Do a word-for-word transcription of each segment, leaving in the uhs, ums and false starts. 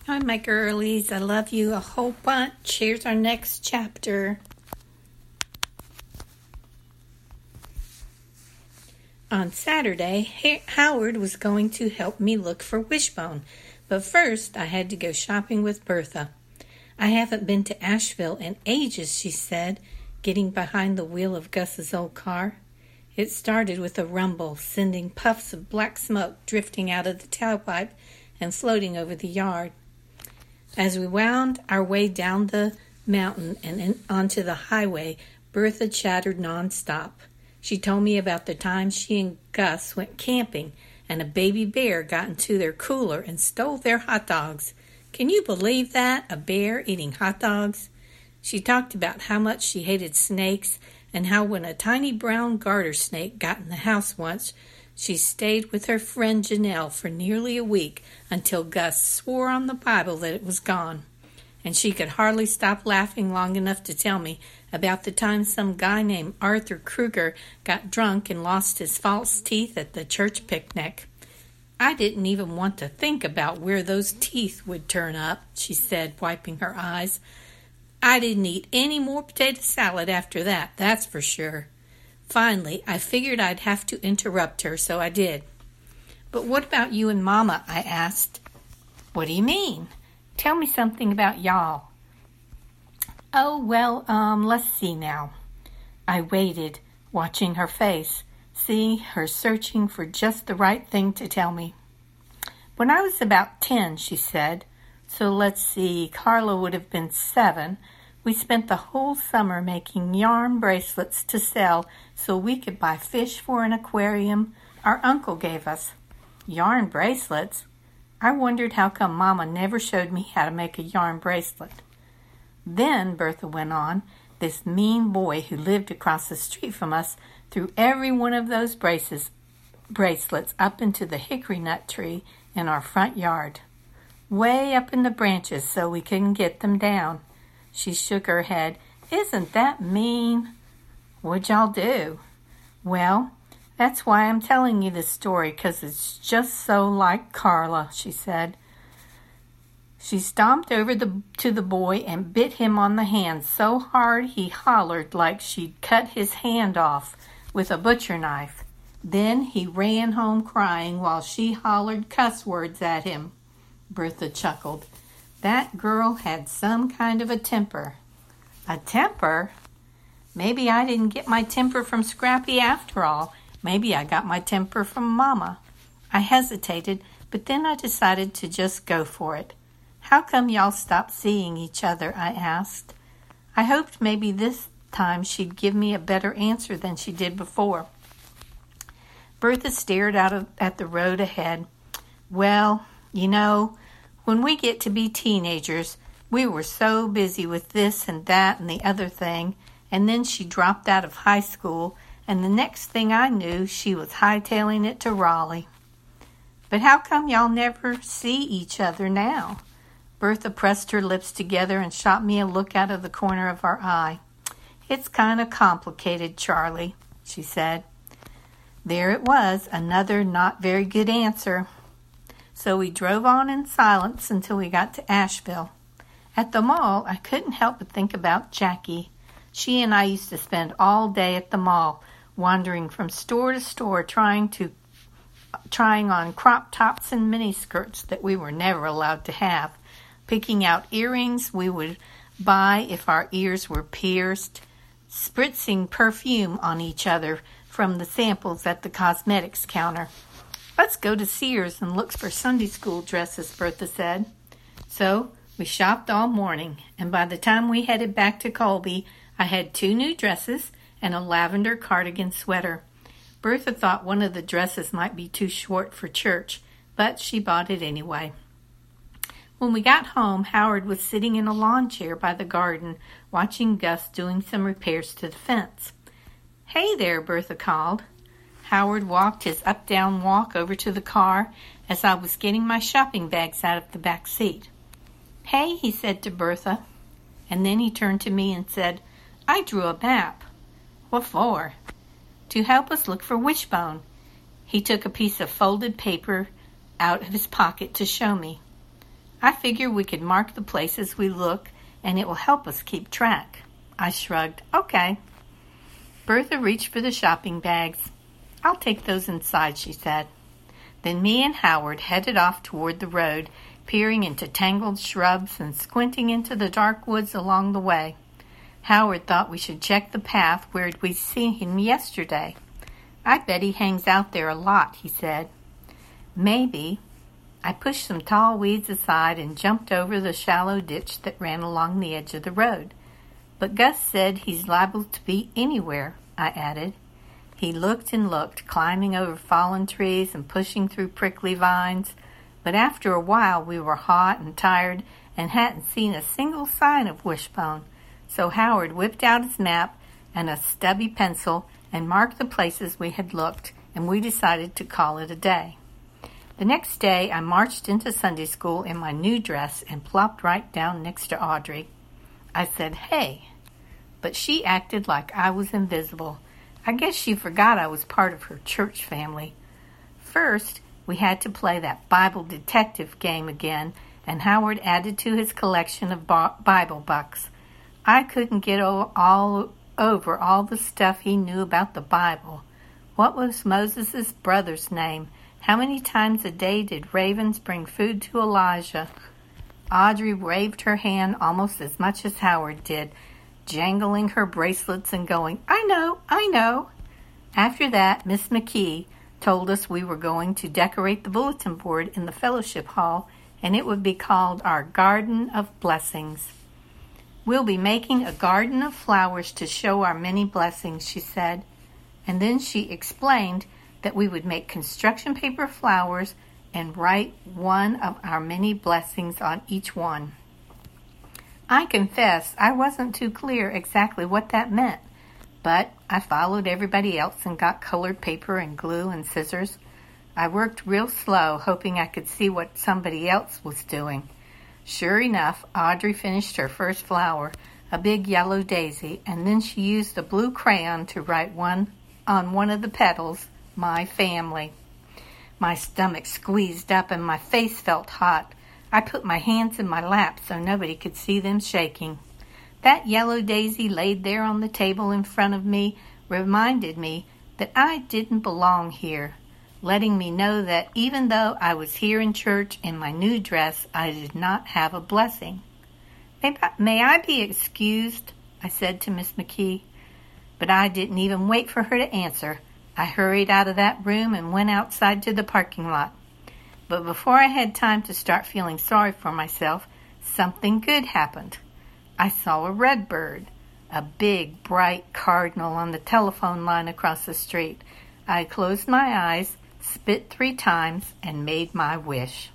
Hi, my girlies. I love you a whole bunch. Here's our next chapter. On Saturday, Howard was going to help me look for Wishbone, but first I had to go shopping with Bertha. I haven't been to Asheville in ages, she said, getting behind the wheel of Gus's old car. It started with a rumble, sending puffs of black smoke drifting out of the tailpipe and floating over the yard. As we wound our way down the mountain and in, onto the highway, Bertha chattered nonstop. She told me about the time she and Gus went camping and a baby bear got into their cooler and stole their hot dogs. Can you believe that? A bear eating hot dogs? She talked about how much she hated snakes and how when a tiny brown garter snake got in the house once, she stayed with her friend Janelle for nearly a week until Gus swore on the Bible that it was gone. And she could hardly stop laughing long enough to tell me about the time some guy named Arthur Kruger got drunk and lost his false teeth at the church picnic. I didn't even want to think about where those teeth would turn up, she said, wiping her eyes. I didn't eat any more potato salad after that, that's for sure. Finally, I figured I'd have to interrupt her, so I did. But what about you and Mama? I asked. What do you mean? Tell me something about y'all. Oh, well, um, let's see now. I waited, watching her face, seeing her searching for just the right thing to tell me. When I was about ten, she said, so let's see, Carla would have been seven, we spent the whole summer making yarn bracelets to sell so we could buy fish for an aquarium our uncle gave us. Yarn bracelets? I wondered how come Mama never showed me how to make a yarn bracelet. Then, Bertha went on, this mean boy who lived across the street from us threw every one of those braces, bracelets up into the hickory nut tree in our front yard, way up in the branches so we couldn't get them down. She shook her head. Isn't that mean? What'd y'all do? Well, that's why I'm telling you this story, 'cause it's just so like Carla, she said. She stomped over the, to the boy and bit him on the hand so hard he hollered like she'd cut his hand off with a butcher knife. Then he ran home crying while she hollered cuss words at him. Bertha chuckled. That girl had some kind of a temper. A temper? Maybe I didn't get my temper from Scrappy after all. Maybe I got my temper from Mama. I hesitated, but then I decided to just go for it. How come y'all stopped seeing each other? I asked. I hoped maybe this time she'd give me a better answer than she did before. Bertha stared out of, at the road ahead. Well, you know, when we get to be teenagers, we were so busy with this and that and the other thing, and then she dropped out of high school, and the next thing I knew, she was hightailing it to Raleigh. But how come y'all never see each other now? Bertha pressed her lips together and shot me a look out of the corner of her eye. It's kind of complicated, Charlie, she said. There it was, another not very good answer. So we drove on in silence until we got to Asheville. At the mall, I couldn't help but think about Jackie. She and I used to spend all day at the mall, wandering from store to store, trying to, trying on crop tops and miniskirts that we were never allowed to have, picking out earrings we would buy if our ears were pierced, spritzing perfume on each other from the samples at the cosmetics counter. Let's go to Sears and look for Sunday school dresses, Bertha said. So we shopped all morning, and by the time we headed back to Colby, I had two new dresses and a lavender cardigan sweater. Bertha thought one of the dresses might be too short for church, but she bought it anyway. When we got home, Howard was sitting in a lawn chair by the garden, watching Gus doing some repairs to the fence. Hey there, Bertha called. Howard walked his up-down walk over to the car as I was getting my shopping bags out of the back seat. Hey, he said to Bertha, and then he turned to me and said, I drew a map. What for? To help us look for Wishbone. He took a piece of folded paper out of his pocket to show me. I figure we could mark the places we look, and it will help us keep track. I shrugged. Okay. Bertha reached for the shopping bags. I'll take those inside, she said. Then me and Howard headed off toward the road, peering into tangled shrubs and squinting into the dark woods along the way. Howard thought we should check the path where we'd seen him yesterday. I bet he hangs out there a lot, he said. Maybe. I pushed some tall weeds aside and jumped over the shallow ditch that ran along the edge of the road. But Gus said he's liable to be anywhere, I added. He looked and looked, climbing over fallen trees and pushing through prickly vines. But after a while we were hot and tired and hadn't seen a single sign of Wishbone. So Howard whipped out his map and a stubby pencil and marked the places we had looked, and we decided to call it a day. The next day I marched into Sunday school in my new dress and plopped right down next to Audrey. I said, "Hey," but she acted like I was invisible. I guess she forgot I was part of her church family. First, we had to play that Bible detective game again, and Howard added to his collection of Bible bucks. I couldn't get all over all the stuff he knew about the Bible. What was Moses' brother's name? How many times a day did ravens bring food to Elijah? Audrey waved her hand almost as much as Howard did, jangling her bracelets and going, "I know, I know." After that, Miss McKee told us we were going to decorate the bulletin board in the fellowship hall, and it would be called our Garden of Blessings. "We'll be making a garden of flowers to show our many blessings," she said. And then she explained that we would make construction paper flowers and write one of our many blessings on each one. I confess I wasn't too clear exactly what that meant, but I followed everybody else and got colored paper and glue and scissors. I worked real slow, hoping I could see what somebody else was doing. Sure enough, Audrey finished her first flower, a big yellow daisy, and then she used a blue crayon to write one on one of the petals, "My Family." My stomach squeezed up and my face felt hot. I put my hands in my lap so nobody could see them shaking. That yellow daisy laid there on the table in front of me reminded me that I didn't belong here, letting me know that even though I was here in church in my new dress, I did not have a blessing. May, may I be excused? I said to Miss McKee. But I didn't even wait for her to answer. I hurried out of that room and went outside to the parking lot. But before I had time to start feeling sorry for myself, something good happened. I saw a redbird, a big, bright cardinal on the telephone line across the street. I closed my eyes, spit three times, and made my wish.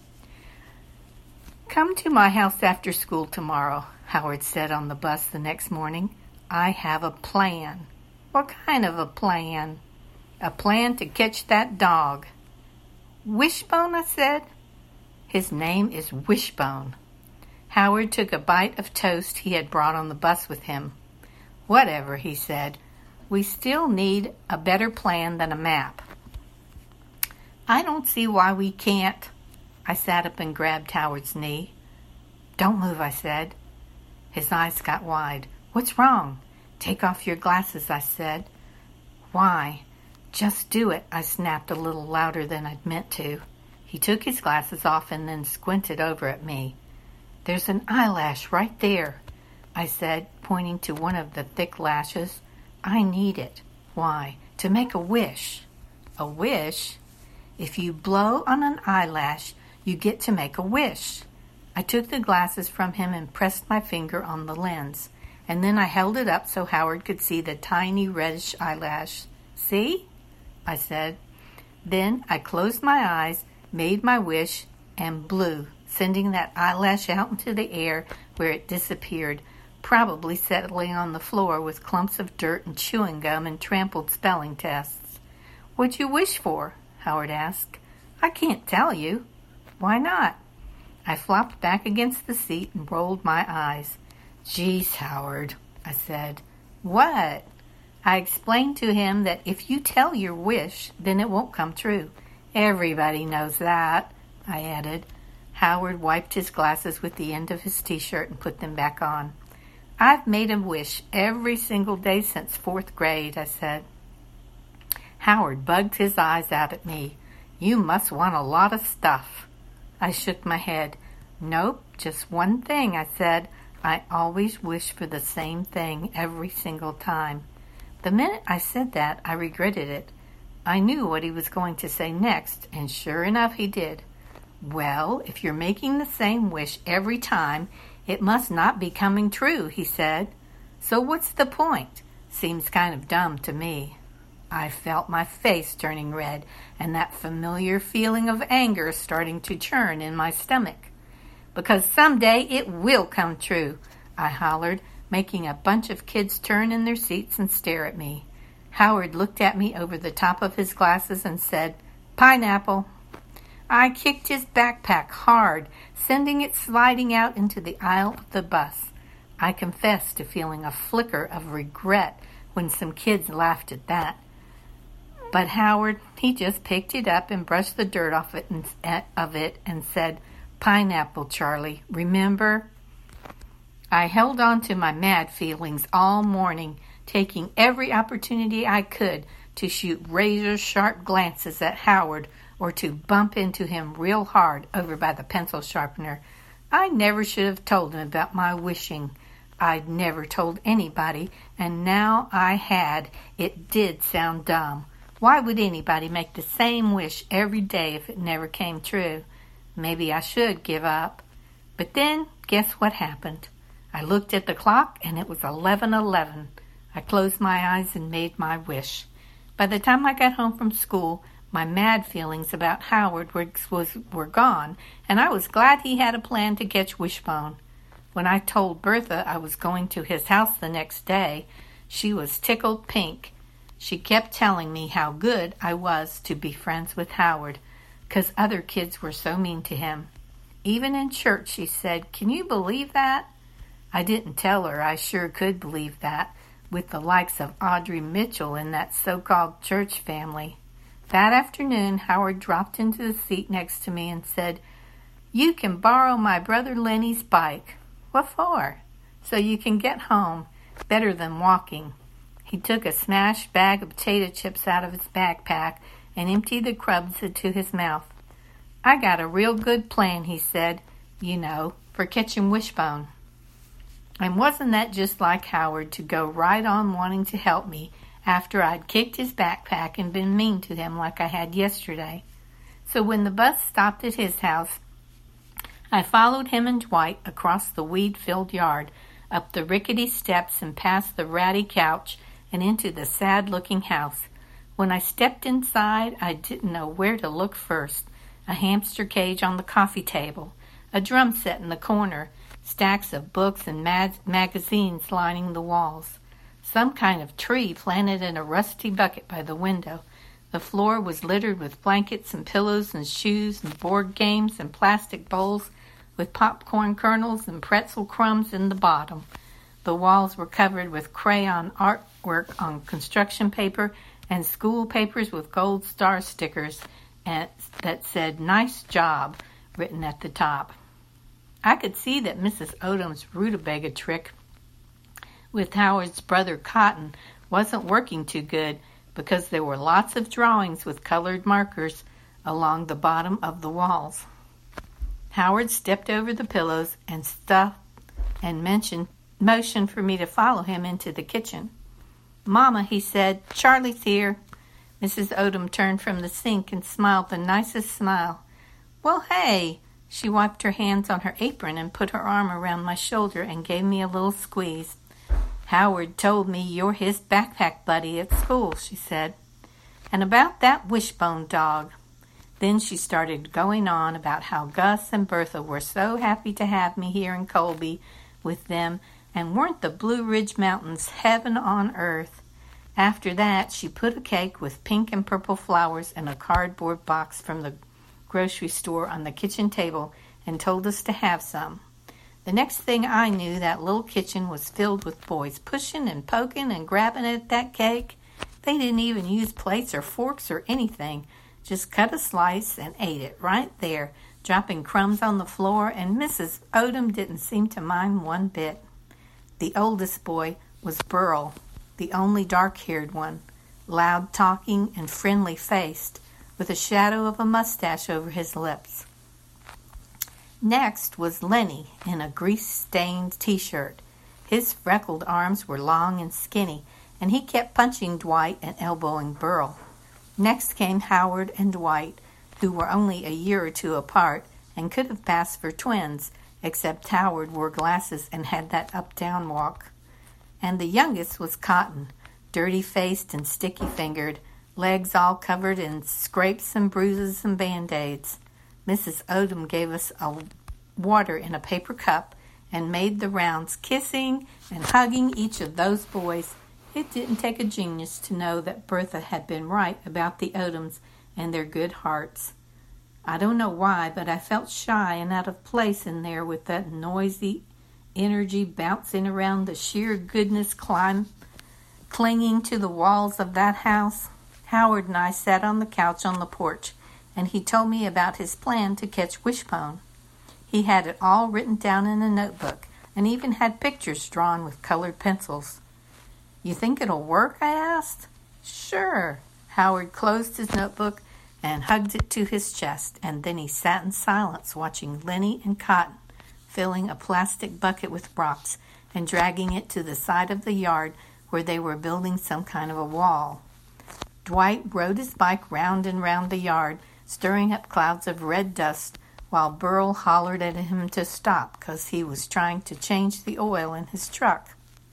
"Come to my house after school tomorrow," Howard said on the bus the next morning. "I have a plan." "What kind of a plan?" "A plan to catch that dog." "Wishbone," I said. "His name is Wishbone." Howard took a bite of toast he had brought on the bus with him. "Whatever," he said. "We still need a better plan than a map." "I don't see why we can't." I sat up and grabbed Howard's knee. "Don't move," I said. His eyes got wide. "What's wrong?" "Take off your glasses," I said. "Why?" "Just do it," I snapped a little louder than I'd meant to. He took his glasses off and then squinted over at me. "There's an eyelash right there," I said, pointing to one of the thick lashes. "I need it." "Why?" "To make a wish." "A wish?" "If you blow on an eyelash, you get to make a wish." I took the glasses from him and pressed my finger on the lens, and then I held it up so Howard could see the tiny reddish eyelash. "See?" I said. Then I closed my eyes, made my wish, and blew, sending that eyelash out into the air where it disappeared, probably settling on the floor with clumps of dirt and chewing gum and trampled spelling tests. "What'd you wish for?" Howard asked. "I can't tell you." "Why not?" I flopped back against the seat and rolled my eyes. "Geez, Howard," I said. "What?" I explained to him that if you tell your wish, then it won't come true. "Everybody knows that," I added. Howard wiped his glasses with the end of his t-shirt and put them back on. I've made a wish every single day since fourth grade, I said. Howard bugged his eyes out at me. You must want a lot of stuff. I shook my head. Nope, just one thing, I said. I always wish for the same thing every single time. The minute I said that, I regretted it. I knew what he was going to say next, and sure enough he did. Well, if you're making the same wish every time, it must not be coming true, he said. So what's the point? Seems kind of dumb to me. I felt my face turning red and that familiar feeling of anger starting to churn in my stomach. Because someday it will come true, I hollered, making a bunch of kids turn in their seats and stare at me. Howard looked at me over the top of his glasses and said, Pineapple. I kicked his backpack hard, sending it sliding out into the aisle of the bus. I confessed to feeling a flicker of regret when some kids laughed at that. But Howard, he just picked it up and brushed the dirt off it and, of it and said, Pineapple, Charlie, remember? I held on to my mad feelings all morning, taking every opportunity I could to shoot razor-sharp glances at Howard or to bump into him real hard over by the pencil sharpener. I never should have told him about my wishing. I'd never told anybody, and now I had. It did sound dumb. Why would anybody make the same wish every day if it never came true? Maybe I should give up. But then, guess what happened? I looked at the clock, and it was eleven eleven. I closed my eyes and made my wish. By the time I got home from school, my mad feelings about Howard were, was, were gone, and I was glad he had a plan to catch Wishbone. When I told Bertha I was going to his house the next day, she was tickled pink. She kept telling me how good I was to be friends with Howard, 'cause other kids were so mean to him. Even in church, she said, Can you believe that? I didn't tell her I sure could believe that, with the likes of Audrey Mitchell in that so-called church family. That afternoon, Howard dropped into the seat next to me and said, You can borrow my brother Lenny's bike. What for? So you can get home. Better than walking. He took a smashed bag of potato chips out of his backpack and emptied the crumbs into his mouth. I got a real good plan, he said, you know, for catching Wishbone. And wasn't that just like Howard to go right on wanting to help me after I'd kicked his backpack and been mean to him like I had yesterday? So when the bus stopped at his house, I followed him and Dwight across the weed-filled yard, up the rickety steps and past the ratty couch and into the sad-looking house. When I stepped inside, I didn't know where to look first. A hamster cage on the coffee table, a drum set in the corner, stacks of books and mag- magazines lining the walls. Some kind of tree planted in a rusty bucket by the window. The floor was littered with blankets and pillows and shoes and board games and plastic bowls with popcorn kernels and pretzel crumbs in the bottom. The walls were covered with crayon artwork on construction paper and school papers with gold star stickers and, that said, Nice job, written at the top. I could see that Missus Odom's rutabaga trick with Howard's brother Cotton wasn't working too good because there were lots of drawings with colored markers along the bottom of the walls. Howard stepped over the pillows and stuffed and mentioned, motioned for me to follow him into the kitchen. Mama, he said, Charlie's here. Missus Odom turned from the sink and smiled the nicest smile. Well, hey! She wiped her hands on her apron and put her arm around my shoulder and gave me a little squeeze. Howard told me you're his backpack buddy at school, she said. And about that Wishbone dog. Then she started going on about how Gus and Bertha were so happy to have me here in Colby with them, and weren't the Blue Ridge Mountains heaven on earth. After that, she put a cake with pink and purple flowers in a cardboard box from the grocery store on the kitchen table and told us to have some. The next thing I knew, that little kitchen was filled with boys pushing and poking and grabbing at that cake. They didn't even use plates or forks or anything. Just cut a slice and ate it right there, dropping crumbs on the floor, and Missus Odom didn't seem to mind one bit. The oldest boy was Burl, the only dark-haired one, loud-talking and friendly-faced, with a shadow of a mustache over his lips. Next was Lenny in a grease-stained T-shirt. His freckled arms were long and skinny, and he kept punching Dwight and elbowing Burl. Next came Howard and Dwight, who were only a year or two apart and could have passed for twins, except Howard wore glasses and had that up-down walk. And the youngest was Cotton, dirty-faced and sticky-fingered, legs all covered in scrapes and bruises and Band-Aids. Missus Odom gave us a water in a paper cup and made the rounds, kissing and hugging each of those boys. It didn't take a genius to know that Bertha had been right about the Odoms and their good hearts. I don't know why, but I felt shy and out of place in there with that noisy energy bouncing around the sheer goodness climb, clinging to the walls of that house. Howard and I sat on the couch on the porch, and he told me about his plan to catch Wishbone. He had it all written down in a notebook, and even had pictures drawn with colored pencils. "You think it'll work?" I asked. "Sure." Howard closed his notebook and hugged it to his chest, and then he sat in silence watching Lenny and Cotton filling a plastic bucket with rocks and dragging it to the side of the yard where they were building some kind of a wall. Dwight rode his bike round and round the yard, stirring up clouds of red dust, while Burl hollered at him to stop because he was trying to change the oil in his truck.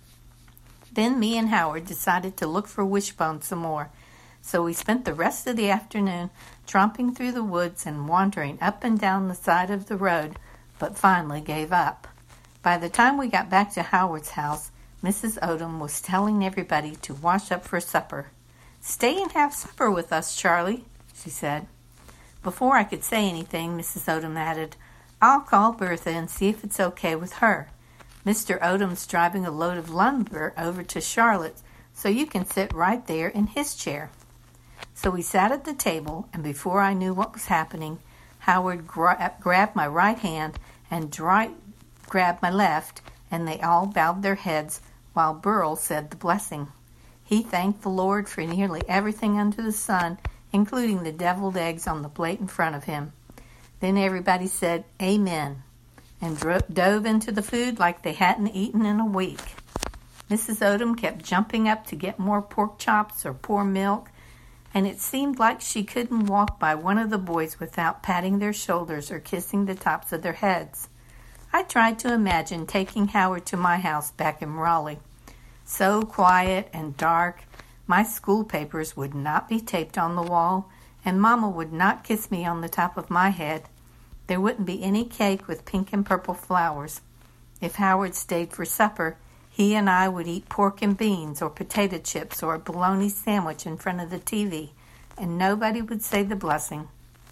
Then me and Howard decided to look for Wishbone some more, so we spent the rest of the afternoon tromping through the woods and wandering up and down the side of the road, but finally gave up. By the time we got back to Howard's house, Missus Odom was telling everybody to wash up for supper. "Stay and have supper with us, Charlie," she said. Before I could say anything, Missus Odom added, "I'll call Bertha and see if it's okay with her. Mister Odom's driving a load of lumber over to Charlotte, so you can sit right there in his chair." So we sat at the table, and before I knew what was happening, Howard gra- grabbed my right hand and Dwight grabbed my left, and they all bowed their heads while Burl said the blessing. He thanked the Lord for nearly everything under the sun, including the deviled eggs on the plate in front of him. Then everybody said amen and dro- dove into the food like they hadn't eaten in a week. Missus Odom kept jumping up to get more pork chops or pour milk, and it seemed like she couldn't walk by one of the boys without patting their shoulders or kissing the tops of their heads. I tried to imagine taking Howard to my house back in Raleigh. So quiet and dark, my school papers would not be taped on the wall, and Mama would not kiss me on the top of my head. There wouldn't be any cake with pink and purple flowers. If Howard stayed for supper, he and I would eat pork and beans or potato chips or a bologna sandwich in front of the T V, and nobody would say the blessing.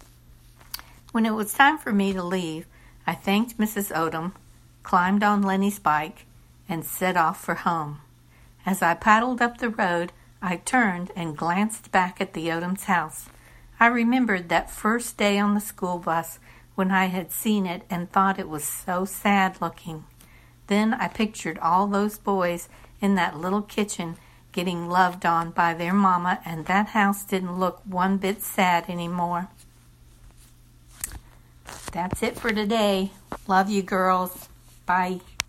When it was time for me to leave, I thanked Missus Odom, climbed on Lenny's bike, and set off for home. As I paddled up the road, I turned and glanced back at the Odom's house. I remembered that first day on the school bus when I had seen it and thought it was so sad looking. Then I pictured all those boys in that little kitchen getting loved on by their mama, and that house didn't look one bit sad anymore. That's it for today. Love you, girls. Bye.